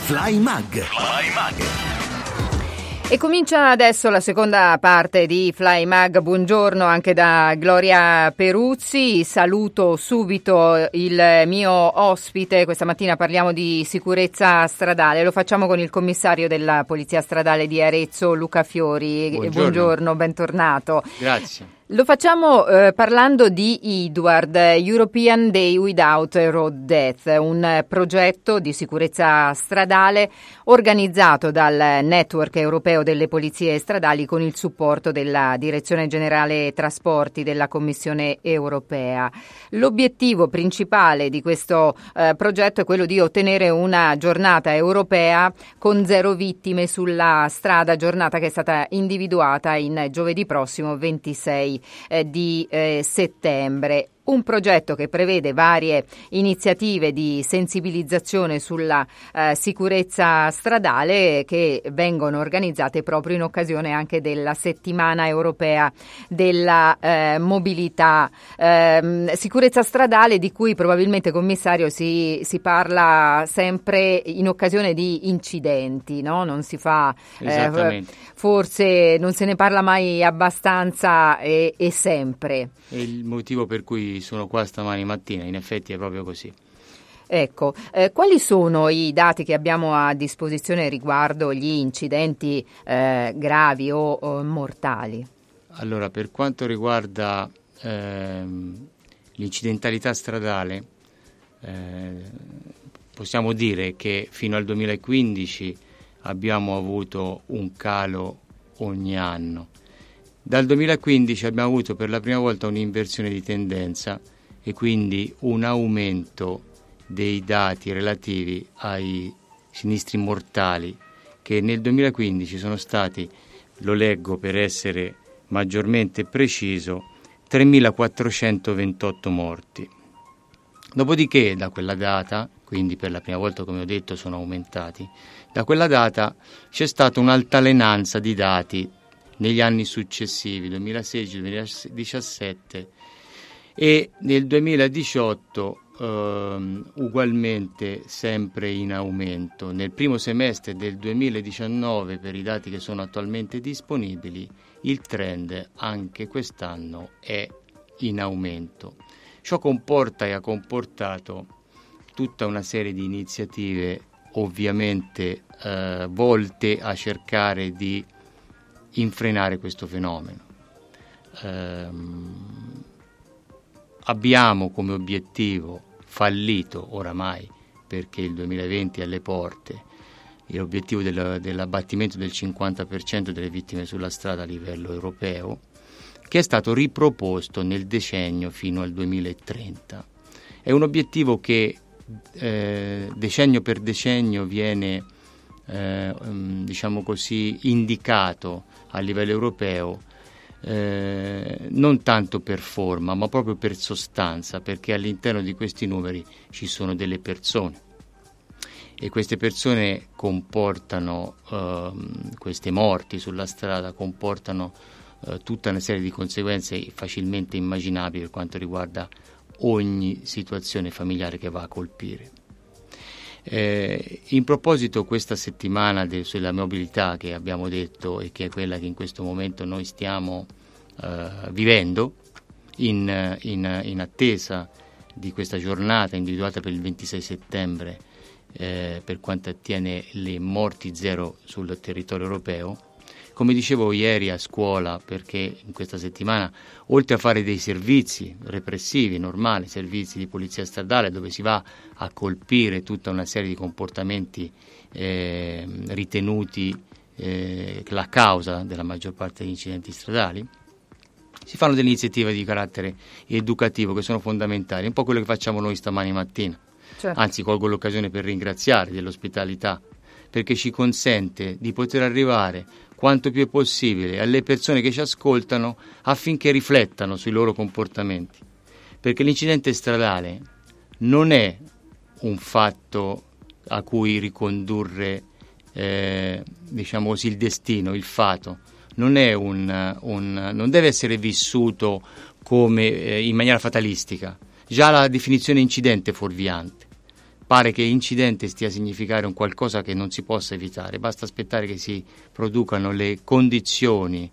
Fly Mag. E comincia adesso la seconda parte di Fly Mag. Buongiorno anche da Gloria Peruzzi. Saluto subito il mio ospite. Questa mattina parliamo di sicurezza stradale. Lo facciamo con il commissario della Polizia Stradale di Arezzo, Luca Fiori. Buongiorno, bentornato. Grazie. Lo facciamo parlando di EDWARD, European Day Without Road Death, un progetto di sicurezza stradale organizzato dal Network Europeo delle Polizie Stradali con il supporto della Direzione Generale Trasporti della Commissione Europea. L'obiettivo principale di questo progetto è quello di ottenere una giornata europea con 0 vittime sulla strada, giornata che è stata individuata in giovedì prossimo 26 di settembre. Un progetto che prevede varie iniziative di sensibilizzazione sulla sicurezza stradale che vengono organizzate proprio in occasione anche della settimana europea della mobilità. Sicurezza stradale di cui probabilmente, commissario, si parla sempre in occasione di incidenti, no? Non si fa, forse non se ne parla mai abbastanza e sempre. È il motivo per cui sono qua stamani mattina, in effetti è proprio così. Ecco, quali sono i dati che abbiamo a disposizione riguardo gli incidenti gravi o mortali? Allora, per quanto riguarda l'incidentalità stradale, possiamo dire che fino al 2015 abbiamo avuto un calo ogni anno. Dal 2015 abbiamo avuto per la prima volta un'inversione di tendenza e quindi un aumento dei dati relativi ai sinistri mortali, che nel 2015 sono stati, lo leggo per essere maggiormente preciso, 3.428 morti. Dopodiché, da quella data, quindi per la prima volta, come ho detto, sono aumentati, da quella data c'è stata un'altalenanza di dati negli anni successivi, 2016-2017, e nel 2018 ugualmente sempre in aumento. Nel primo semestre del 2019, per i dati che sono attualmente disponibili, il trend anche quest'anno è in aumento. Ciò comporta e ha comportato tutta una serie di iniziative ovviamente volte a cercare di infrenare questo fenomeno. Abbiamo come obiettivo fallito oramai, perché il 2020 è alle porte, l'obiettivo dell'abbattimento del 50% delle vittime sulla strada a livello europeo, che è stato riproposto nel decennio fino al 2030. È un obiettivo che decennio per decennio viene diciamo così indicato a livello europeo, non tanto per forma ma proprio per sostanza, perché all'interno di questi numeri ci sono delle persone e queste persone comportano, queste morti sulla strada comportano tutta una serie di conseguenze facilmente immaginabili per quanto riguarda ogni situazione familiare che va a colpire. In proposito, questa settimana sulla mobilità che abbiamo detto e che è quella che in questo momento noi stiamo vivendo in attesa di questa giornata individuata per il 26 settembre per quanto attiene le morti zero sul territorio europeo. Come dicevo ieri a scuola, perché in questa settimana, oltre a fare dei servizi repressivi, normali, servizi di polizia stradale, dove si va a colpire tutta una serie di comportamenti ritenuti la causa della maggior parte degli incidenti stradali, si fanno delle iniziative di carattere educativo che sono fondamentali, un po' quello che facciamo noi stamani mattina. Certo. Anzi, colgo l'occasione per ringraziare dell'ospitalità, perché ci consente di poter arrivare quanto più è possibile alle persone che ci ascoltano affinché riflettano sui loro comportamenti, perché l'incidente stradale non è un fatto a cui ricondurre diciamo così il destino, il fato, non è non deve essere vissuto come in maniera fatalistica. Già la definizione incidente è fuorviante, pare che incidente stia a significare un qualcosa che non si possa evitare, basta aspettare che si producano le condizioni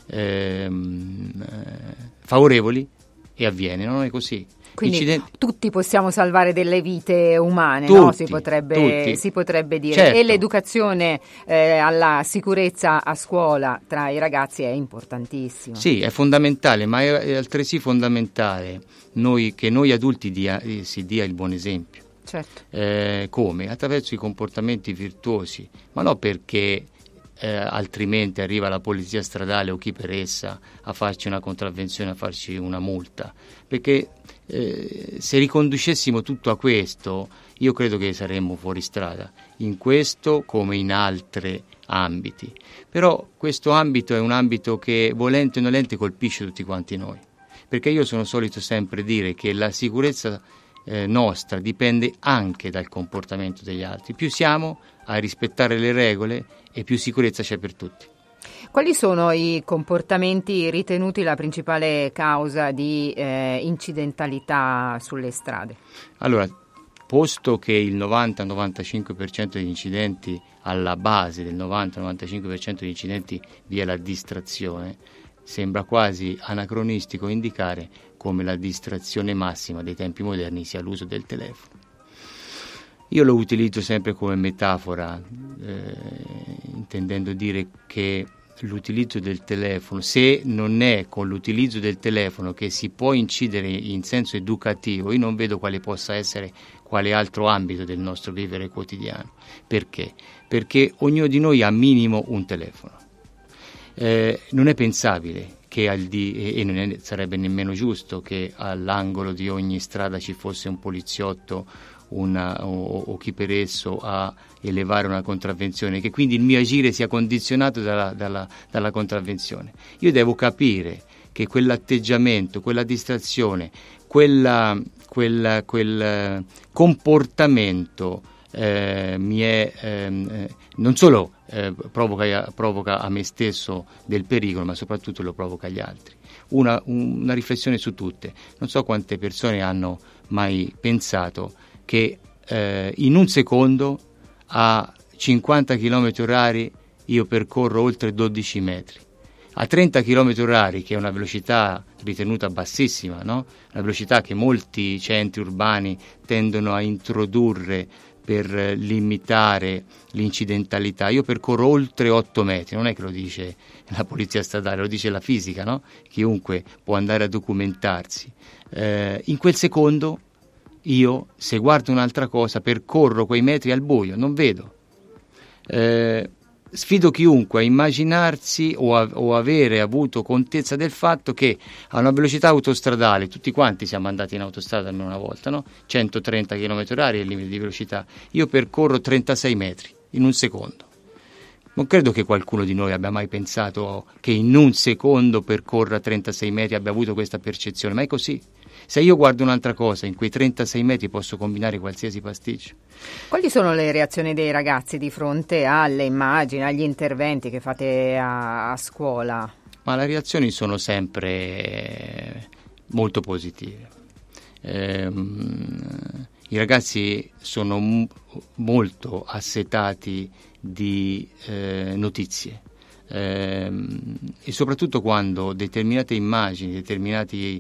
favorevoli e avviene, non è così. Quindi tutti possiamo salvare delle vite umane, tutti, no? Si potrebbe dire. Certo. E l'educazione alla sicurezza a scuola tra i ragazzi è importantissima. Sì, è fondamentale, ma è altresì fondamentale che noi adulti si dia il buon esempio. Certo. Come? Attraverso i comportamenti virtuosi, ma no perché altrimenti arriva la polizia stradale o chi per essa a farci una contravvenzione, a farci una multa, perché se riconducessimo tutto a questo, io credo che saremmo fuori strada, in questo come in altri ambiti. Però questo ambito è un ambito che volente o nolente colpisce tutti quanti noi, perché io sono solito sempre dire che la sicurezza nostra dipende anche dal comportamento degli altri. Più siamo a rispettare le regole e più sicurezza c'è per tutti. Quali sono i comportamenti ritenuti la principale causa di incidentalità sulle strade? Allora, posto che il 90-95% degli incidenti, alla base del 90-95% degli incidenti vi è la distrazione, sembra quasi anacronistico indicare come la distrazione massima dei tempi moderni sia l'uso del telefono. Io lo utilizzo sempre come metafora, intendendo dire che l'utilizzo del telefono, se non è con l'utilizzo del telefono che si può incidere in senso educativo, io non vedo quale possa essere quale altro ambito del nostro vivere quotidiano. Perché? Perché ognuno di noi ha minimo un telefono. Non è pensabile che sarebbe nemmeno giusto che all'angolo di ogni strada ci fosse un poliziotto o chi per esso a elevare una contravvenzione, che quindi il mio agire sia condizionato dalla contravvenzione. Io devo capire che quell'atteggiamento, quella distrazione, quel comportamento non solo provoca a me stesso del pericolo, ma soprattutto lo provoca agli altri. Una riflessione su tutte. Non so quante persone hanno mai pensato che in un secondo a 50 km/h io percorro oltre 12 metri. A 30 km/h, che è una velocità ritenuta bassissima, no? Una velocità che molti centri urbani tendono a introdurre per limitare l'incidentalità, io percorro oltre 8 metri, non è che lo dice la polizia stradale, lo dice la fisica, no? Chiunque può andare a documentarsi. In quel secondo io, se guardo un'altra cosa, percorro quei metri al buio, non vedo. Sfido chiunque a immaginarsi o avere avuto contezza del fatto che a una velocità autostradale, tutti quanti siamo andati in autostrada almeno una volta, no? 130 km/h è il limite di velocità, io percorro 36 metri in un secondo. Non credo che qualcuno di noi abbia mai pensato che in un secondo percorra 36 metri, abbia avuto questa percezione, ma è così. Se io guardo un'altra cosa, in quei 36 metri posso combinare qualsiasi pasticcio. Quali sono le reazioni dei ragazzi di fronte alle immagini, agli interventi che fate a scuola? Ma le reazioni sono sempre molto positive. I ragazzi sono molto assetati di notizie. E soprattutto quando determinate immagini, determinati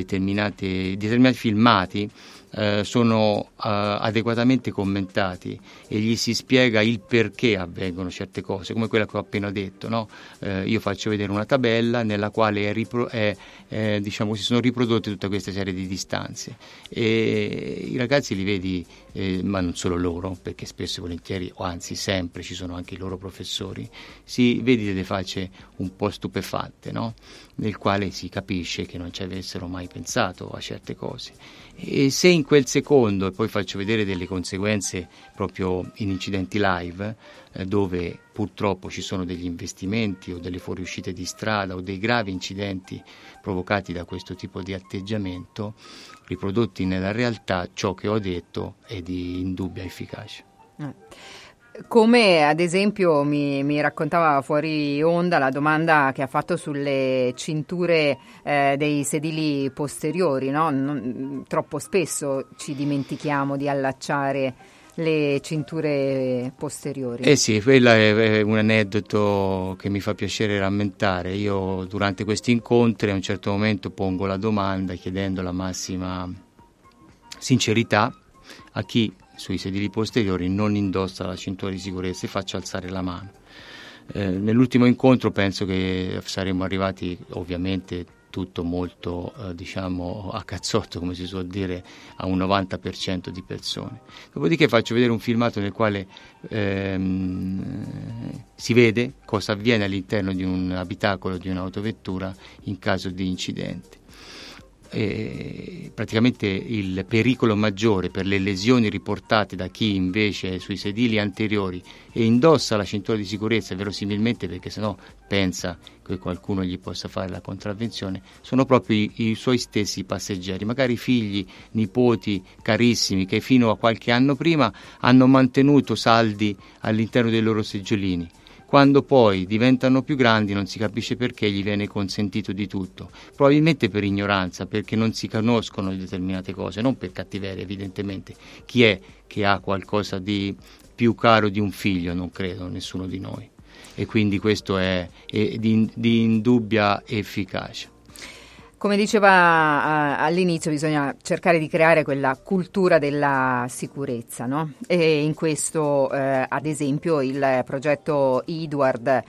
filmati sono adeguatamente commentati e gli si spiega il perché avvengono certe cose, come quella che ho appena detto, no? Io faccio vedere una tabella nella quale si sono riprodotte tutta questa serie di distanze e i ragazzi li vedi, ma non solo loro, perché spesso e volentieri, o anzi sempre ci sono anche i loro professori, si vedi delle facce un po' stupefatte, no? Nel quale si capisce che non ci avessero mai pensato a certe cose. E se in quel secondo, e poi faccio vedere delle conseguenze proprio in incidenti live, dove purtroppo ci sono degli investimenti o delle fuoriuscite di strada o dei gravi incidenti provocati da questo tipo di atteggiamento, riprodotti nella realtà, ciò che ho detto è di indubbia efficacia. Come ad esempio mi raccontava fuori onda la domanda che ha fatto sulle cinture dei sedili posteriori, no? Troppo spesso ci dimentichiamo di allacciare le cinture posteriori. Sì, quello è un aneddoto che mi fa piacere rammentare. Io durante questi incontri a un certo momento pongo la domanda chiedendo la massima sincerità a chi sui sedili posteriori non indossa la cintura di sicurezza e faccio alzare la mano. Nell'ultimo incontro penso che saremmo arrivati, ovviamente tutto molto a cazzotto, come si suol dire, a un 90% di persone. Dopodiché faccio vedere un filmato nel quale si vede cosa avviene all'interno di un abitacolo di un'autovettura in caso di incidente. Praticamente il pericolo maggiore per le lesioni riportate da chi invece è sui sedili anteriori e indossa la cintura di sicurezza, verosimilmente perché sennò pensa che qualcuno gli possa fare la contravvenzione, sono proprio i suoi stessi passeggeri, magari figli, nipoti carissimi che fino a qualche anno prima hanno mantenuto saldi all'interno dei loro seggiolini. Quando poi diventano più grandi non si capisce perché gli viene consentito di tutto, probabilmente per ignoranza, perché non si conoscono determinate cose, non per cattiveria evidentemente. Chi è che ha qualcosa di più caro di un figlio? Non credo, nessuno di noi. E quindi questo è di indubbia efficacia. Come diceva all'inizio, bisogna cercare di creare quella cultura della sicurezza, no? E in questo, ad esempio, il progetto Edward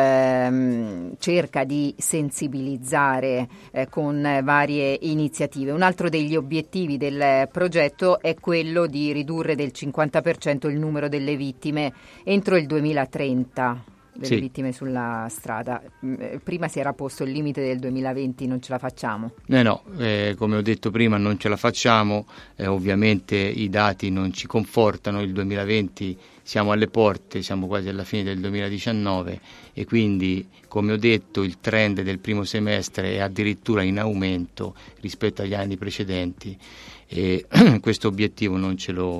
cerca di sensibilizzare con varie iniziative. Un altro degli obiettivi del progetto è quello di ridurre del 50% il numero delle vittime entro il 2030. Delle vittime sulla strada. Prima si era posto il limite del 2020, non ce la facciamo? No, come ho detto prima non ce la facciamo, ovviamente i dati non ci confortano, il 2020 siamo alle porte, siamo quasi alla fine del 2019 e quindi, come ho detto, il trend del primo semestre è addirittura in aumento rispetto agli anni precedenti e questo obiettivo non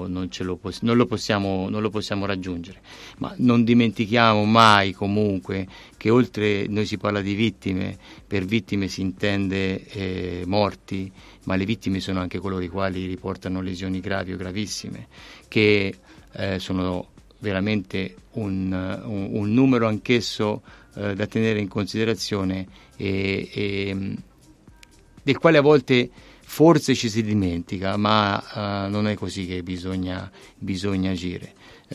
lo possiamo raggiungere, ma non dimentichiamo mai comunque che oltre noi si parla di vittime, per vittime si intende morti, ma le vittime sono anche coloro i quali riportano lesioni gravi o gravissime, che sono veramente un numero anch'esso da tenere in considerazione e del quale a volte forse ci si dimentica, ma non è così che bisogna agire.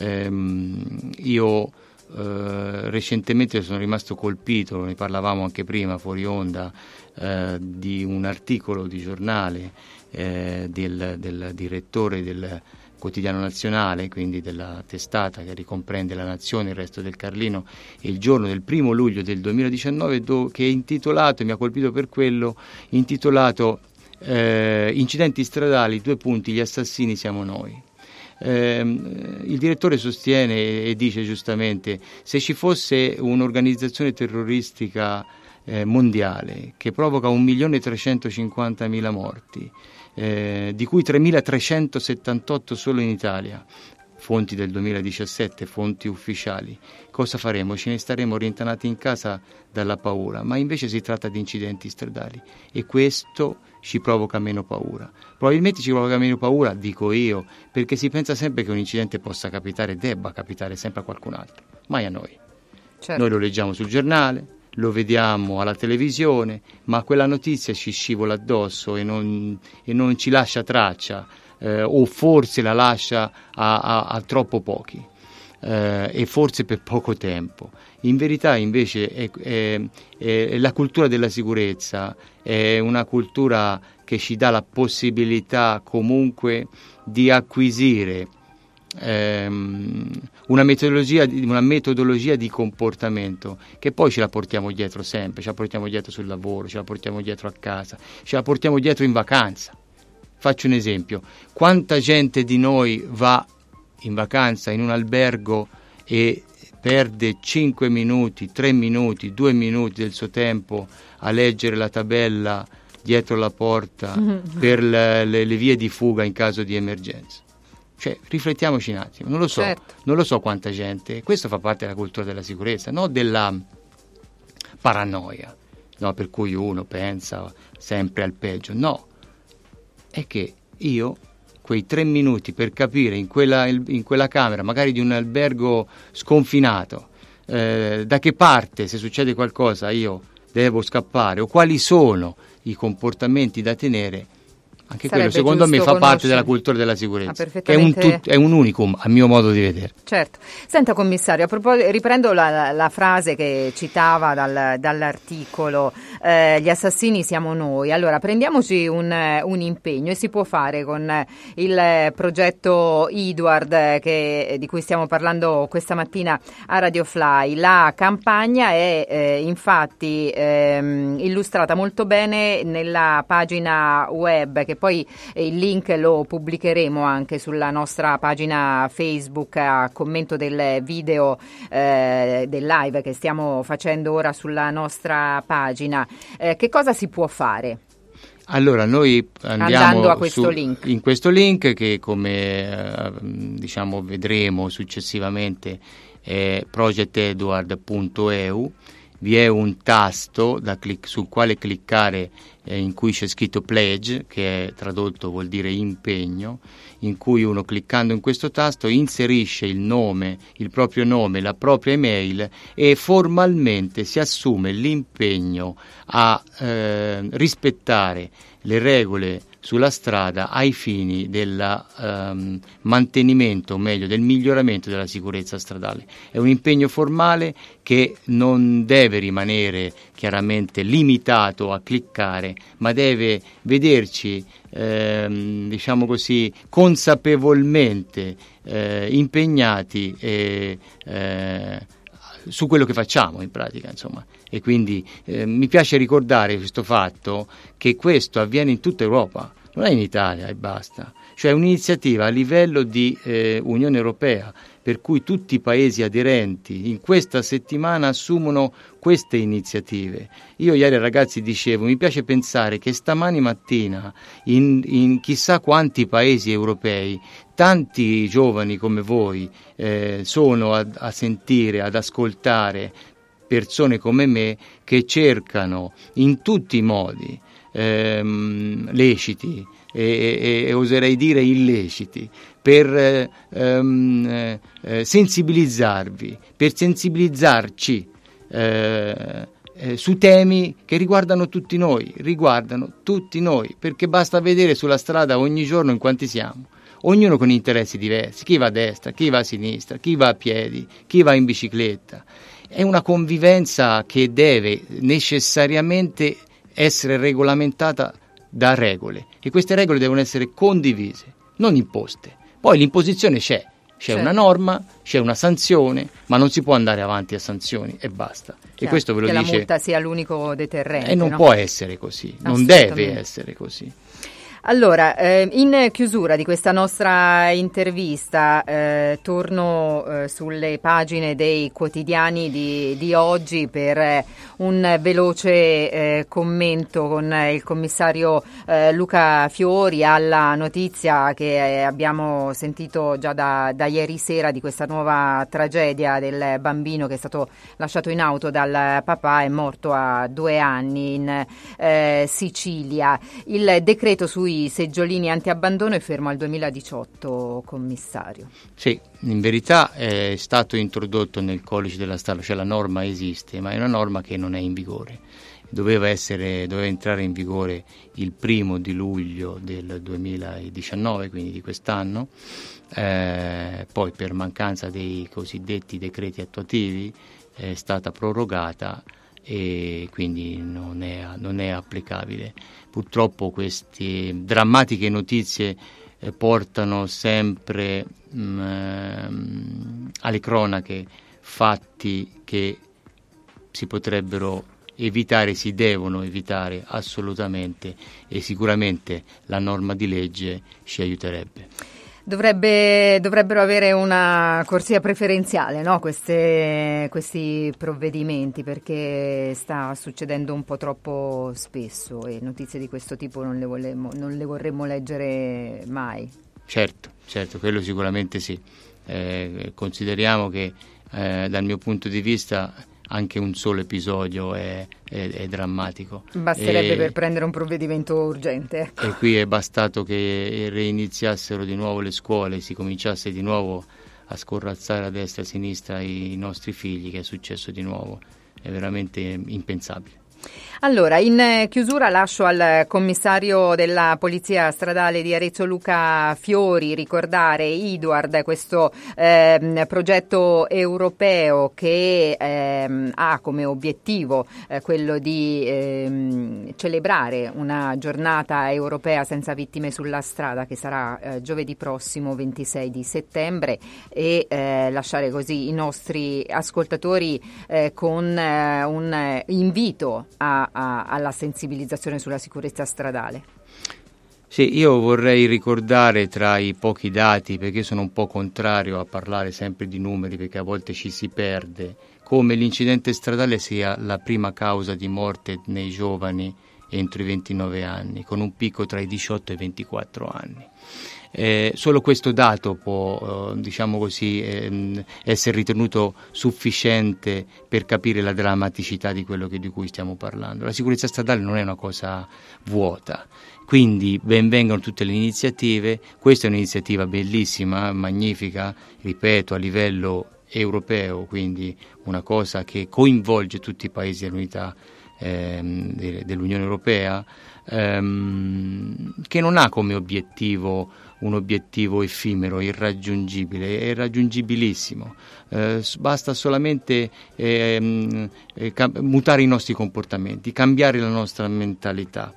Io recentemente sono rimasto colpito, ne parlavamo anche prima fuori onda, di un articolo di giornale del direttore del Quotidiano Nazionale, quindi della testata che ricomprende La Nazione, il Resto del Carlino, e il giorno del 1 luglio del 2019, che è intitolato, e mi ha colpito per quello, intitolato Incidenti stradali, gli assassini siamo noi. Il direttore sostiene e dice giustamente: se ci fosse un'organizzazione terroristica mondiale che provoca 1.350.000 morti, di cui 3.378 solo in Italia, fonti del 2017, fonti ufficiali, cosa faremo? Ce ne staremo rintanati in casa dalla paura, ma invece si tratta di incidenti stradali e questo ci provoca meno paura. Probabilmente ci provoca meno paura, dico io, perché si pensa sempre che un incidente possa capitare, debba capitare sempre a qualcun altro, mai a noi. Certo. Noi lo leggiamo sul giornale, lo vediamo alla televisione, ma quella notizia ci scivola addosso e non ci lascia traccia, o forse la lascia a troppo pochi, e forse per poco tempo. In verità invece è la cultura della sicurezza è una cultura che ci dà la possibilità comunque di acquisire una metodologia di comportamento che poi ce la portiamo dietro sempre, ce la portiamo dietro sul lavoro, ce la portiamo dietro a casa, ce la portiamo dietro in vacanza. Faccio un esempio: quanta gente di noi va in vacanza in un albergo e perde 5 minuti, 3 minuti, 2 minuti del suo tempo a leggere la tabella dietro la porta per le vie di fuga in caso di emergenza? Cioè, riflettiamoci un attimo, non lo so, certo. non lo so quanta gente, questo fa parte della cultura della sicurezza, non della paranoia, no, per cui uno pensa sempre al peggio, no, è che io quei 3 minuti per capire in quella camera, magari di un albergo sconfinato, da che parte, se succede qualcosa, io devo scappare, o quali sono i comportamenti da tenere, anche Sarebbe quello secondo me fa giusto parte della conoscere. cultura della sicurezza, che Perfettamente. è un unicum a mio modo di vedere. Certo. Senta commissario, riprendo la frase che citava dall'articolo, gli assassini siamo noi. Allora prendiamoci un impegno, e si può fare con il progetto Edward di cui stiamo parlando questa mattina a Radio Fly. La campagna è infatti illustrata molto bene nella pagina web, che poi il link lo pubblicheremo anche sulla nostra pagina Facebook a commento del video del live che stiamo facendo ora sulla nostra pagina. Che cosa si può fare? Allora, noi andiamo a questo link. In questo link, che come diciamo vedremo successivamente è progetedward.eu. Vi è un tasto sul quale cliccare, in cui c'è scritto pledge, che è tradotto vuol dire impegno, in cui uno, cliccando in questo tasto, inserisce il proprio nome, la propria email, e formalmente si assume l'impegno a rispettare le regole sulla strada ai fini del mantenimento, o meglio del miglioramento della sicurezza stradale. È un impegno formale che non deve rimanere chiaramente limitato a cliccare, ma deve vederci diciamo così consapevolmente impegnati su quello che facciamo in pratica, insomma. E quindi mi piace ricordare questo fatto, che questo avviene in tutta Europa, non è in Italia e basta, cioè un'iniziativa a livello di Unione Europea, per cui tutti i paesi aderenti in questa settimana assumono queste iniziative. Io ieri ai ragazzi dicevo, mi piace pensare che stamani mattina in chissà quanti paesi europei tanti giovani come voi sono a sentire, ad ascoltare persone come me che cercano in tutti i modi leciti e oserei dire illeciti per sensibilizzarvi, per sensibilizzarci su temi che riguardano tutti noi, perché basta vedere sulla strada ogni giorno in quanti siamo, ognuno con interessi diversi, chi va a destra, chi va a sinistra, chi va a piedi, chi va in bicicletta. È una convivenza che deve necessariamente essere regolamentata da regole, e queste regole devono essere condivise, non imposte. Poi l'imposizione c'è una norma, c'è una sanzione, ma non si può andare avanti a sanzioni e basta. E questo ve lo dice, che la multa sia l'unico deterrente. E non no? può essere così, non deve essere così. Allora, in chiusura di questa nostra intervista torno sulle pagine dei quotidiani di oggi per un veloce commento con il commissario Luca Fiori alla notizia che abbiamo sentito già da ieri sera di questa nuova tragedia del bambino che è stato lasciato in auto dal papà, è morto a 2 anni in Sicilia. Il decreto sui seggiolini antiabbandono è fermo al 2018, commissario. Sì, in verità è stato introdotto nel codice della strada, cioè la norma esiste, ma è una norma che non è in vigore. Doveva entrare in vigore il 1° luglio del 2019, quindi di quest'anno, poi per mancanza dei cosiddetti decreti attuativi è stata prorogata e quindi non è applicabile. Purtroppo queste drammatiche notizie portano sempre alle cronache fatti che si potrebbero evitare, si devono evitare assolutamente, e sicuramente la norma di legge ci aiuterebbe. Dovrebbero avere una corsia preferenziale, no? Questi provvedimenti, perché sta succedendo un po' troppo spesso e notizie di questo tipo non le vorremmo leggere mai. Certo, quello sicuramente sì. Consideriamo che dal mio punto di vista anche un solo episodio è drammatico. Basterebbe per prendere un provvedimento urgente. Ecco. E qui è bastato che reiniziassero di nuovo le scuole, si cominciasse di nuovo a scorrazzare a destra e a sinistra i nostri figli, che è successo di nuovo. È veramente impensabile. Allora, in chiusura lascio al commissario della Polizia Stradale di Arezzo Luca Fiori ricordare Edward, questo progetto europeo che ha come obiettivo quello di celebrare una giornata europea senza vittime sulla strada, che sarà giovedì prossimo 26 di settembre, e lasciare così i nostri ascoltatori con un invito alla sensibilizzazione sulla sicurezza stradale. Sì, io vorrei ricordare tra i pochi dati, perché sono un po' contrario a parlare sempre di numeri, perché a volte ci si perde, come l'incidente stradale sia la prima causa di morte nei giovani entro i 29 anni, con un picco tra i 18 e i 24 anni. Solo questo dato può, diciamo così, essere ritenuto sufficiente per capire la drammaticità di quello di cui stiamo parlando. La sicurezza stradale non è una cosa vuota, quindi ben vengano tutte le iniziative. Questa è un'iniziativa bellissima, magnifica, ripeto, a livello europeo, quindi una cosa che coinvolge tutti i paesi dell'unità dell'Unione Europea, che non ha come obiettivo un obiettivo effimero, irraggiungibile, è raggiungibilissimo. Basta solamente mutare i nostri comportamenti, cambiare la nostra mentalità.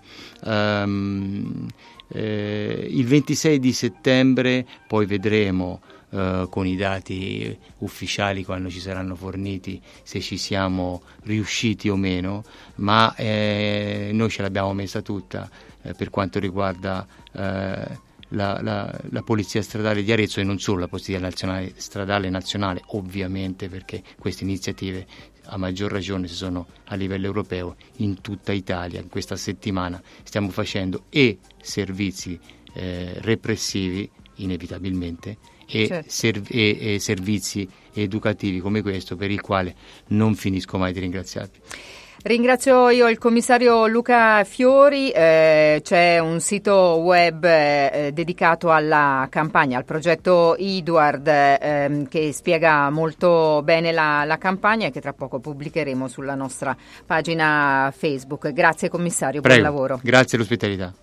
Il 26 di settembre poi vedremo con i dati ufficiali, quando ci saranno forniti, se ci siamo riusciti o meno, ma noi ce l'abbiamo messa tutta per quanto riguarda la Polizia Stradale di Arezzo, e non solo la Polizia Stradale Nazionale, ovviamente, perché queste iniziative a maggior ragione se sono a livello europeo. In tutta Italia in questa settimana stiamo facendo servizi repressivi, inevitabilmente, e servizi educativi come questo, per il quale non finisco mai di ringraziarvi. Ringrazio io il commissario Luca Fiori. C'è un sito web dedicato alla campagna, al progetto Edward, che spiega molto bene la campagna, e che tra poco pubblicheremo sulla nostra pagina Facebook. Grazie commissario, Prego. buon lavoro. Grazie all'ospitalità.